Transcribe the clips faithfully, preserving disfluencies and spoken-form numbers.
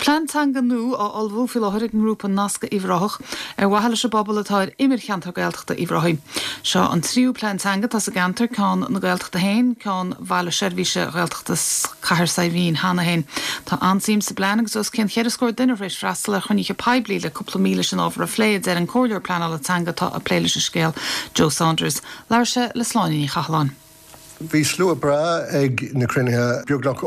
plantanga nu á alvú fi láthir an grúpa nasca ifrach ar wahala se bobbal atá immer cheantar gaeltachta ifrahi. Seo an tríú plantanga tá sa gantar can na gaeltachta hain can bhile sérvíse gaeltachtas cahar sa vín hana hain. Tá ansím sa blanag sos cén chéad scór dinner rééis frastal a chunnige peibli le cúpla míle sin áfra a phléid ar an cóir plan ala tanga tá a pléile se scéal Joe Saunders. Lair se le sláiní chalan. Bhí slua bra ag na crunithe beagnach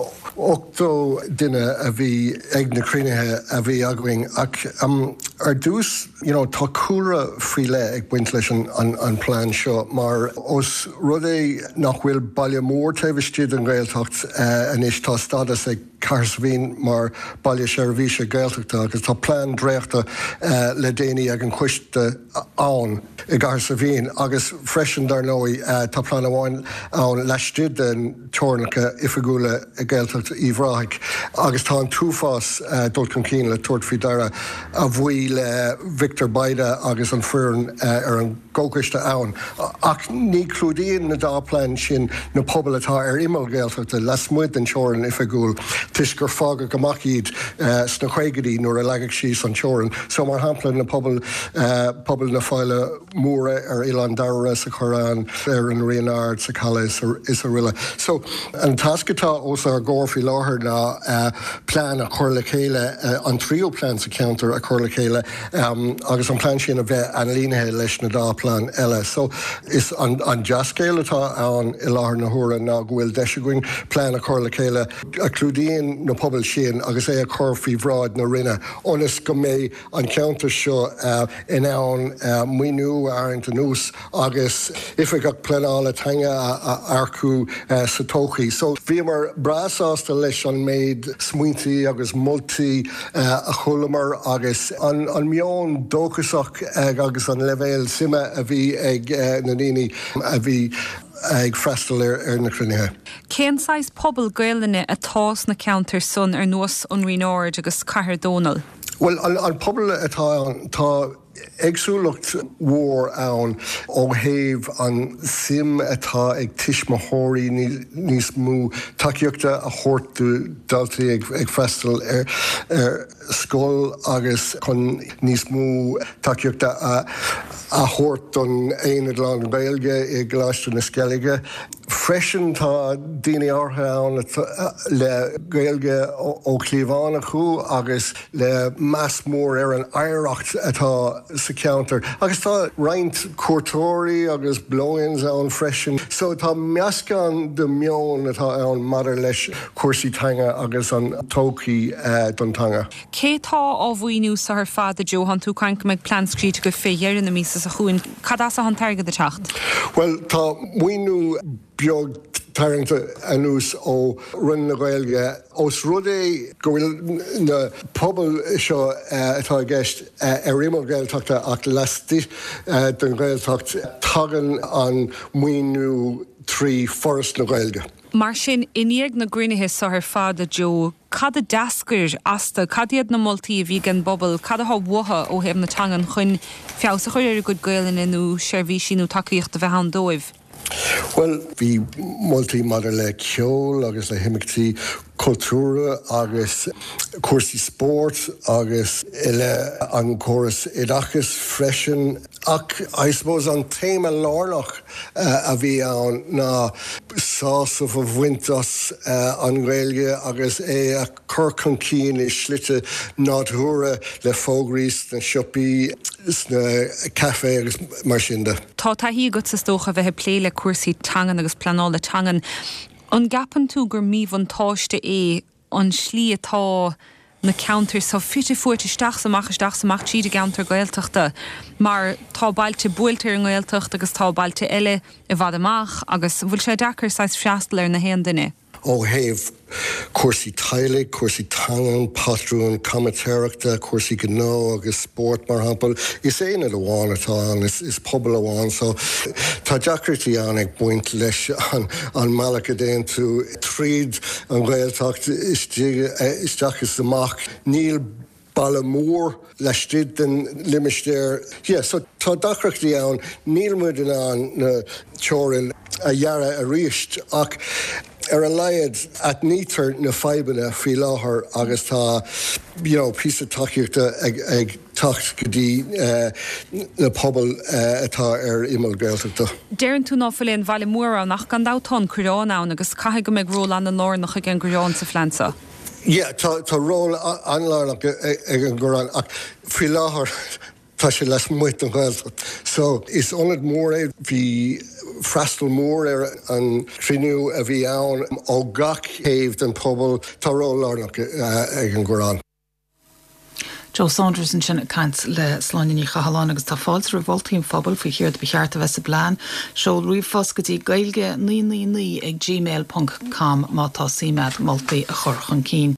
ochtó duine a bhí ag na crunithe a bhí aghaing ach um, ar dús you know, tá cúra faoi le ag buint leis an, an plán seo mar os rud é nach bhfuil baile mór taobhistúd an Gaeltacht uh, anis tá stadas ag Carsvín mar baile seirbhíse Gaeltachta agus tá plán dréachta uh, le déine ag an chuiste ann i Carsvín agus freisin dar nói uh, tá plán amháin ann leistud an teornacha ifigúla i Gaeltacht íomhráig agus tá an túfás uh, dul chun cín le tuairt faoi dara a bhuí le Victor Baida agus an furin uh, ar an gócaiste ann ach ní clúdaíonn na dáplein sin na pobal atá ar imol Gaeltachta les muid an teoran ifigúil tis gur fága goach iad uh, sna chuigedaí nuair a legaigh síos an teoran so mar hampla na pobal uh, pobal na fáile móra ar Ilan Dara sa Chorán ar an Réonard sa Cala is a rilla. So an tascatá os ar gcóirfaí láthair ná uh, plán a chuir le chéile uh, an trío plán sa counter a chuir le chéile um, agus an plán sin a bheith an línithe leis na dá plán eile. So is an, an jazzcéile atá an i láthair na húra ná bhfuil deisiúing plán a chuir le chéile a clúdaíonn na pobal sin agus é a chur faoi bhráid na rinne. Onas go mé an counter seo uh, in ann uh, muoinú airint an nús agus ife gach pleanála tanga a arcú uh, sa tóchaí. So bhí mar brasásta leis an méid smuointí agus multi uh, a chulamar agus an, an mion dóchasach uh, agus an levéil sime a bhí ag uh, na níní a bhí ag freistal ar, ar na crunithe. Cén sais pobl Gaeilge atás na counter son ar nuas an Rináid agus Cahir Dónal? Well, an, an pobl atá tá agsúlacht mhór ann ó thaobh an sim atá ag tuismothirí níos mú takeíochta a chóirtú daltaí ag, ag freistal ar, ar scóil agus chun níos mú takeíochta a, a chóirt don Éinead Lán Gaeilge i gláiste na Skellige. Freisin tá daoine ortha ann le Gaeilge ó Cleomhána chu agus le meas mór ar an éireacht atá sa counter. Agus tá roinnt cuairtóirí agus blowins ann freisin. So tá meascán de mion atá ann maidir leis cuasaí tanga agus an tócaí uh, don tanga. Cé tá á bhuainú sa ar fad a Johan tú cainc meid plán scríte go féhéir na mísa a chuin cadás a an targad a teacht? Well, tá muoinú beag taranta anús ó run na Gaeilge os rud é go bhfuil na pobl seo uh, atá gceist uh, ar imol Gaeltachta ach lasí uh, den Gaeltacht tagan an muoinú trí forras na Gaeilge. Mar sin iníag na grinithe sa ar fad a Joe, cad a dascair asta, cad iad na moltaí a bhí gan bobbal, cad a há bhtha ó hebh na tangan chuin feabhsa chuir ar go Gaeilge inú seirbhísí nó takeíocht a bheith an dóibh. Well, bhí moltaí maidir le ceol agus le himachtaí cultúra agus cuasaí sport agus ile an choras iadachas freisin ach I suppose an téma lárnach uh, a bhí ann ná sásamh a bhaintas uh, an Gaeilge agus é a chur chun cín is slite nádthúra le fógrís na siopaí sna café agus mar sinda. Tá taithí go sa stócha bheith plé le cuasaí tangan agus planála tangan. An gapan tú gur míomh an táiste é an slí atá na counter so fitte fuirte isteach samach isteach samach tíad a counter Gaeltachta mar tá bailte buailte ar an Gaeltacht agus tá bailte eile i bhfad amach agus bhfuil sé dachar sais freastal ar na héan duine. Ó thaobh cuasaí tailig, cuasaí tangan, patrún, commentaireachta, cuasaí gnó agus sport mar hampel. Is éanaad amháin atá an, is, is pobl amháin, so tá deacrtaí an ag buint leis an, an malacha déan tú tríd an Gaeltacht isteachas amach níl baile mór leistíd den limistéir. Yeah, so tá deacrtaí an níl muid an na teorainn a dhearra a ríist ach ar a laiad at nítar na feibanna fi láthair agus tá you know, pí taíochta ag, ag tacht go dtí uh, na pobl uh, atá ar imol Gaeltachta. Déireann tú náfuilíon bhaile móra nach gan dátón cuireán ann agus caiigh go méid ról an na lárnach ag an gcuireán sa Flansa. Yeah, tá tá ról anlárnach ag an gcuireán ach fi láthair tá sé leis muid an Gaeltacht. So is onad mór é bhí freastal mór ar an tríniú a bhí ann ó gach céimh den pobl tá ról lárnach uh, ag an gcuireán. Joe Saunders in sin cant le sláinní chahalán agus tá fáils revoltíim fphobal fao chéir be cheart a bheits a blán, seol riomh gotí gailge ní ní ní ag gmail dot com má tá síimead moltaí a chur chun cín.